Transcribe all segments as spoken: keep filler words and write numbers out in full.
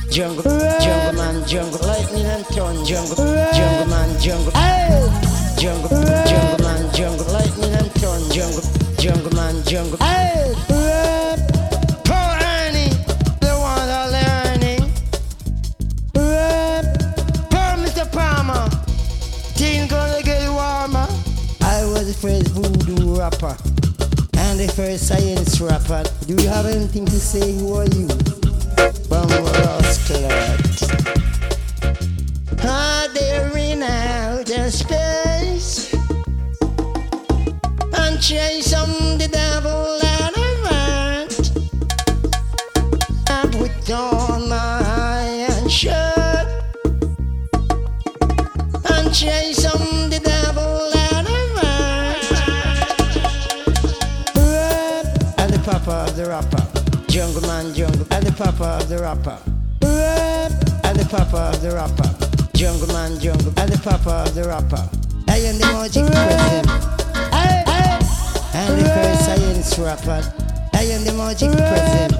jungle, jungle man, jungle, lightning and thunder, jungle, jungle man, jungle, hey, jungle, jungle man, jungle, lightning and thunder, jungle, jungle man, jungle, hey, poor Annie, the one I learning, poor Mister Palmer, things gonna get warmer. I was the first voodoo rapper and the first science rapper. Do you have anything to say? Who are you? Bummerous cloud. Are they in outer space and chase on the devil out of earth? I put on my iron shirt and chase on the devil out of earth. And the papa of the rapper, jungle man, jungle, and the papa of the rapper, and the papa of the rapper, jungle man, jungle, and the papa of the rapper. I am the magic president, and the first science rapper. I am the magic president.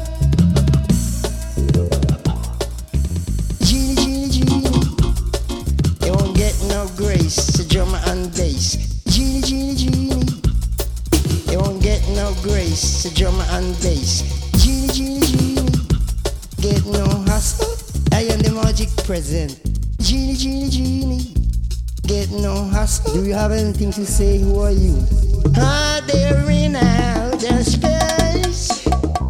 Genie, genie, genie, you won't get no grace, so drummer and bass. Genie, genie, genie, you won't get no grace, so drummer and bass. Genie, genie, genie, get no hustle. I am the magic present. Genie, genie, genie, get no hustle. Do you have anything to say? Who are you? Are they in outer space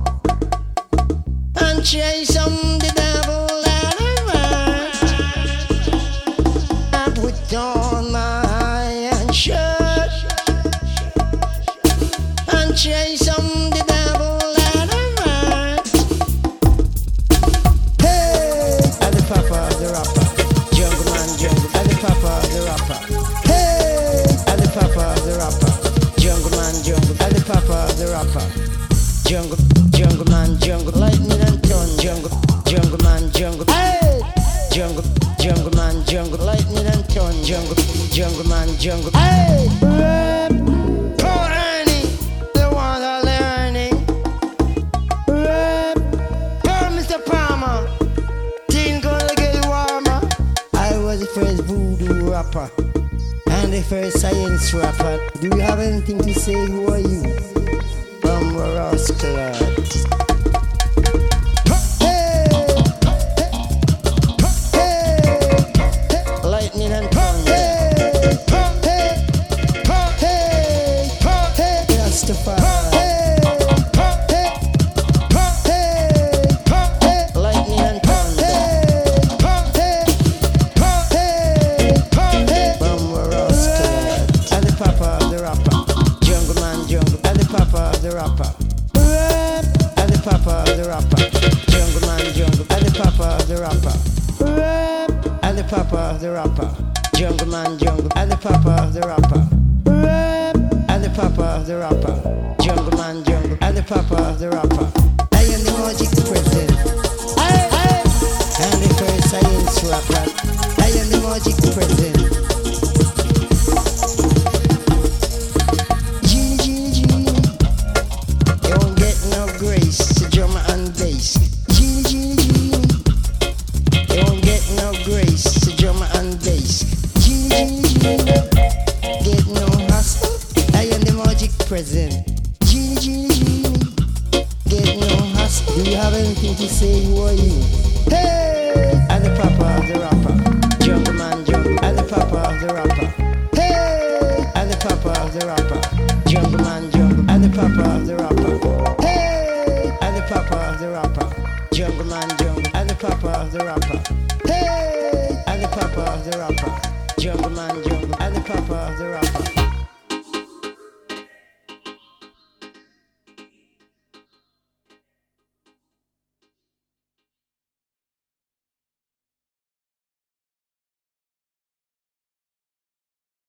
and chase on the devil out of earth? I put on my iron shirt and chase on the devil. Papa of the rapper, jungle man, jungle, and the papa of the rapper. Hey, and the papa of the rapper, jungle man, jungle, and the papa of the rapper. Jungle, jungle man, jungle, lightning and thunder, jungle, jungle man, jungle. Hey, jungle, jungle man, jungle, lightning and thunder, jungle, jungle man, jungle. Hey, poor Annie, the one I learning. Poor Mister Palmer. The first voodoo rapper and the first science rapper. Do you have anything to say? Who are you? Bummerous cloud. Hey, hey, hey, lightning and thunder. Hey, hey, hey, hey, Rastafari. And the papa of the rapper, jungle man, jungle, and the papa of the rapper, and the papa of the rapper, jungle man, jungle, and the papa of the rapper, and the papa of the rapper, jungle man, jungle, and the papa of the rapper. I am the magic president, and the first science rapper. I am the magic president. Present. Genie, genie, genie, get no hustle. Do you have anything to say? Who are you? Hey, and the papa of the rapper, jungle man, jungle, and the papa of the rapper. Hey, and the papa of the rapper, jungle man, jungle, and the papa of the rapper. Hey, and the papa of the rapper, jungle man, jungle, and the papa of the rapper. Hey, and the papa of the rapper, jungle man, jungle, and the papa of the rapper.